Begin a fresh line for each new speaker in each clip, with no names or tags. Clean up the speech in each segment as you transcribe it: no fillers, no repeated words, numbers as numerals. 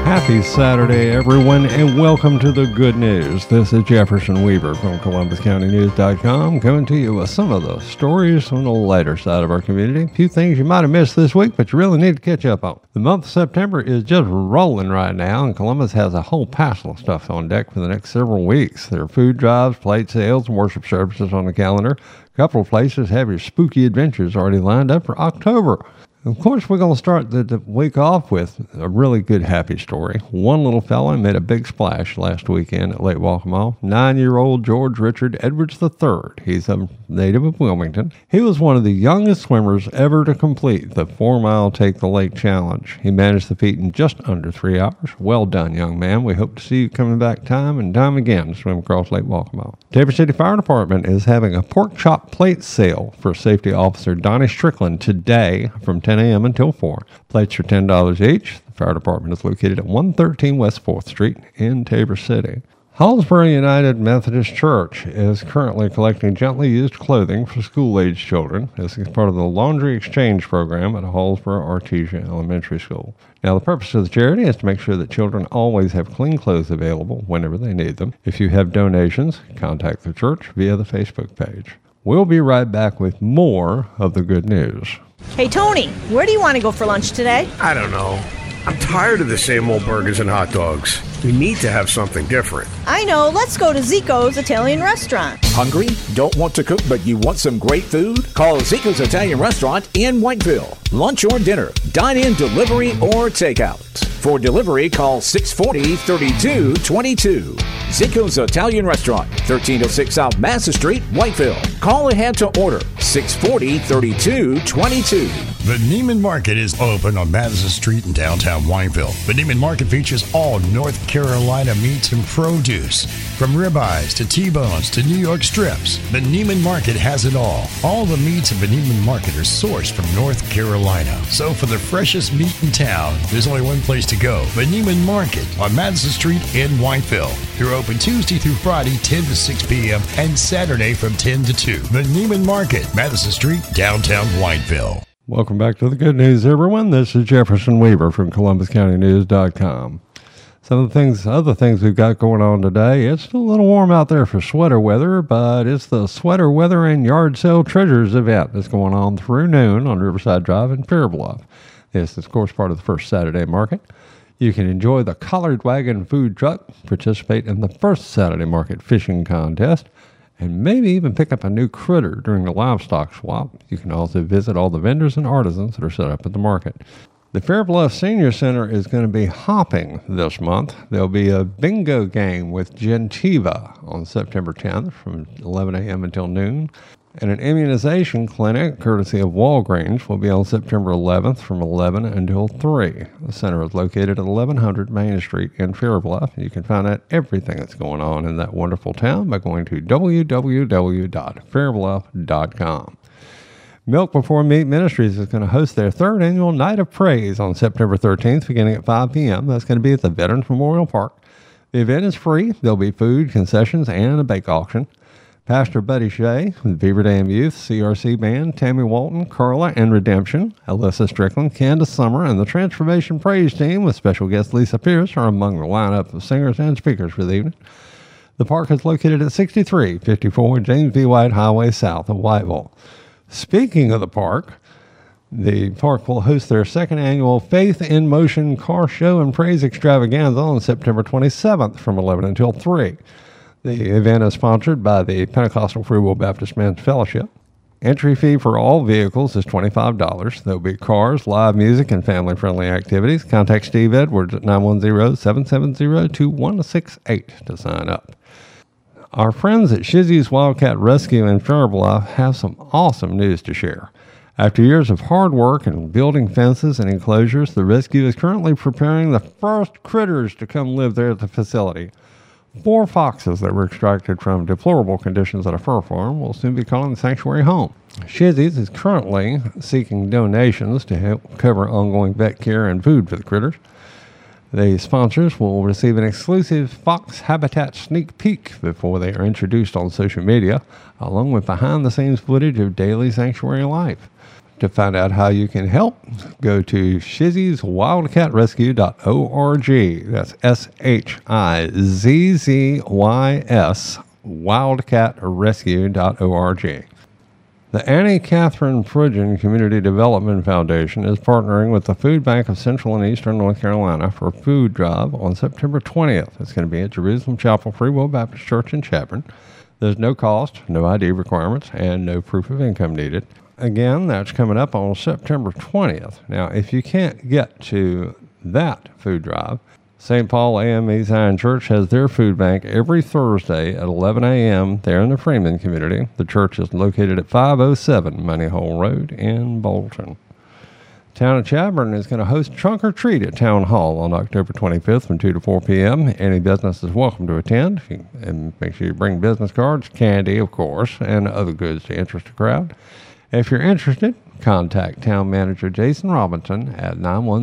Happy Saturday, everyone, and welcome to the good news. This is Jefferson Weaver from ColumbusCountyNews.com coming to you with some of the stories on the lighter side of our community. A few things you might have missed this week, but you really need to catch up on. The month of September is just rolling right now, and Columbus has a whole passel of stuff on deck for the next several weeks. There are food drives, plate sales, and worship services on the calendar. A couple of places have your spooky adventures already lined up for October. Of course, we're going to start the week off with a really good happy story. One little fella made a big splash last weekend at Lake Waccamaw. 9-year-old George Richard Edwards III. He's a native of Wilmington. He was one of the youngest swimmers ever to complete the 4-mile Take the Lake Challenge. He managed the feat in just under 3 hours. Well done, young man. We hope to see you coming back time and time again to swim across Lake Waccamaw. Tabor City Fire Department is having a pork chop plate sale for Safety Officer Donnie Strickland today from 10 a.m. until 4. Plates are $10 each. The fire department is located at 113 West 4th Street in Tabor City. Hallsboro United Methodist Church is currently collecting gently used clothing for school-age children. This is part of the laundry exchange program at Hallsboro Artesia Elementary School. Now, the purpose of the charity is to make sure that children always have clean clothes available whenever they need them. If you have donations, contact the church via the Facebook page. We'll be right back with more of the good news.
Hey, Tony, where do you want to go for lunch today?
I don't know. I'm tired of the same old burgers and hot dogs. We need to have something different.
I know. Let's go to Zico's Italian Restaurant.
Hungry? Don't want to cook, but you want some great food? Call Zico's Italian Restaurant in Whiteville. Lunch or dinner, dine-in, delivery, or takeout. For delivery, call 640-3222. Zico's Italian Restaurant, 1306 South Massa Street, Whiteville. Call ahead to order 640-3222.
The Neiman Market is open on Madison Street in downtown Whiteville. The Neiman Market features all North Carolina meats and produce, from ribeyes to T-bones to New York strips. The Neiman Market has it all. All the meats of the Neiman Market are sourced from North Carolina. So for the freshest meat in town, there's only one place to go. The Neiman Market on Madison Street in Whiteville. They're open Tuesday through Friday, 10 to 6 p.m. and Saturday from 10 to 2. The Neiman Market, Madison Street, downtown Whiteville.
Welcome back to the good news, everyone. This is Jefferson Weaver from ColumbusCountyNews.com. Some of the other things we've got going on today. It's still a little warm out there for sweater weather, but it's the Sweater Weather and Yard Sale Treasures event that's going on through noon on Riverside Drive in Fair Bluff. This is, of course, part of the first Saturday market. You can enjoy the Collard Wagon food truck, participate in the first Saturday market fishing contest, and maybe even pick up a new critter during the livestock swap. You can also visit all the vendors and artisans that are set up at the market. The Fair Bluff Senior Center is going to be hopping this month. There'll be a bingo game with Gentiva on September 10th from 11 a.m. until noon. And an immunization clinic, courtesy of Walgreens, will be on September 11th from 11 until 3. The center is located at 1100 Main Street in Fair Bluff. You can find out everything that's going on in that wonderful town by going to www.fairbluff.com. Milk Before Meat Ministries is going to host their third annual Night of Praise on September 13th, beginning at 5 p.m. That's going to be at the Veterans Memorial Park. The event is free. There'll be food, concessions, and a bake auction. Pastor Buddy Shea with Beaver Dam Youth, CRC Band, Tammy Walton, Carla and Redemption, Alyssa Strickland, Candace Summer, and the Transformation Praise Team with special guest Lisa Pierce are among the lineup of singers and speakers for the evening. The park is located at 6354 James B. White Highway south of Whiteville. Speaking of the park will host their second annual Faith in Motion Car Show and Praise Extravaganza on September 27th from 11 until 3. The event is sponsored by the Pentecostal Free Will Baptist Men's Fellowship. Entry fee for all vehicles is $25. There will be cars, live music, and family-friendly activities. Contact Steve Edwards at 910-770-2168 to sign up. Our friends at Shizzy's Wildcat Rescue in Fair Bluff have some awesome news to share. After years of hard work and building fences and enclosures, the rescue is currently preparing the first critters to come live there at the facility. 4 foxes that were extracted from deplorable conditions at a fur farm will soon be calling the sanctuary home. Shizzy's is currently seeking donations to help cover ongoing vet care and food for the critters. The sponsors will receive an exclusive fox habitat sneak peek before they are introduced on social media, along with behind-the-scenes footage of daily sanctuary life. To find out how you can help, go to shizzyswildcatrescue.org. That's SHIZZYS, wildcatrescue.org. The Annie Catherine Frudgen Community Development Foundation is partnering with the Food Bank of Central and Eastern North Carolina for a food drive on September 20th. It's going to be at Jerusalem Chapel Free Will Baptist Church in Chapman. There's no cost, no ID requirements, and no proof of income needed. Again, that's coming up on September 20th. Now, if you can't get to that food drive, St. Paul AME Zion Church has their food bank every Thursday at 11 a.m. there in the Freeman community. The church is located at 507 Money Hole Road in Bolton. Town of Chadbourn is going to host Trunk or Treat at Town Hall on October 25th from 2 to 4 p.m. Any business is welcome to attend. And make sure you bring business cards, candy, of course, and other goods to interest the crowd. If you're interested, contact Town Manager Jason Robinson at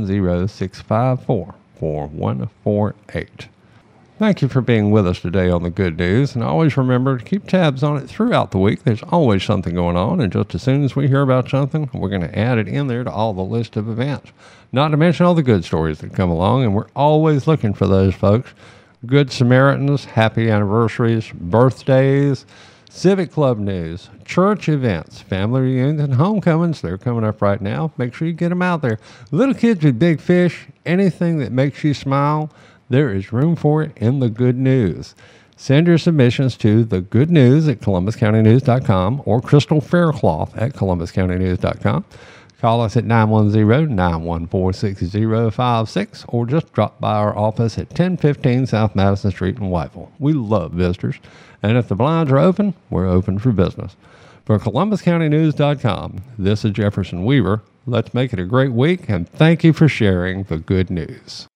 910-654-4148. Thank you for being with us today on the Good News, and always remember to keep tabs on it throughout the week. There's always something going on, and just as soon as we hear about something, we're going to add it in there to all the list of events. Not to mention all the good stories that come along, and we're always looking for those folks. Good Samaritans, happy anniversaries, birthdays, Civic Club news, church events, family reunions, and homecomings. They're coming up right now. Make sure you get them out there. Little kids with big fish, anything that makes you smile, there is room for it in the Good News. Send your submissions to thegoodnews@columbuscountynews.com or Crystal Faircloth at columbuscountynews.com. Call us at 910-914-6056 or just drop by our office at 1015 South Madison Street in Whiteville. We love visitors, and if the blinds are open, we're open for business. For columbuscountynews.com, this is Jefferson Weaver. Let's make it a great week, and thank you for sharing the good news.